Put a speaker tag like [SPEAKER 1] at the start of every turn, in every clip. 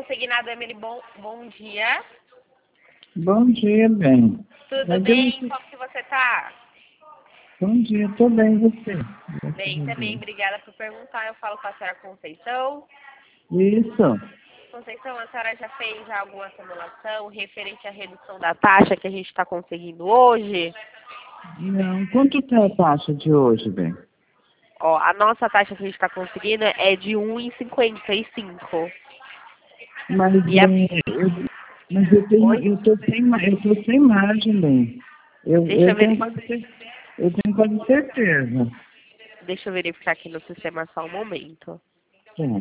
[SPEAKER 1] Consignado Emily, bom dia.
[SPEAKER 2] Bom dia, bem.
[SPEAKER 1] Tudo bem? Como que você tá?
[SPEAKER 2] Bom dia, tô bem, e você?
[SPEAKER 1] Bem também, obrigada por perguntar. Eu falo com a senhora Conceição.
[SPEAKER 2] Isso.
[SPEAKER 1] Conceição, a senhora já fez alguma simulação referente à redução da taxa que a gente está conseguindo hoje?
[SPEAKER 2] Não, quanto tá a taxa de hoje, bem?
[SPEAKER 1] Ó, a nossa taxa que a gente está conseguindo é de 1,55.
[SPEAKER 2] Mas,
[SPEAKER 1] E a...
[SPEAKER 2] bem,
[SPEAKER 1] Oi?
[SPEAKER 2] eu tô sem margem, bem.
[SPEAKER 1] Deixa eu
[SPEAKER 2] Eu tenho quase certeza.
[SPEAKER 1] Deixa eu verificar aqui no sistema só um momento.
[SPEAKER 2] Sim.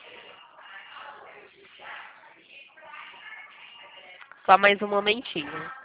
[SPEAKER 1] Só mais um momentinho.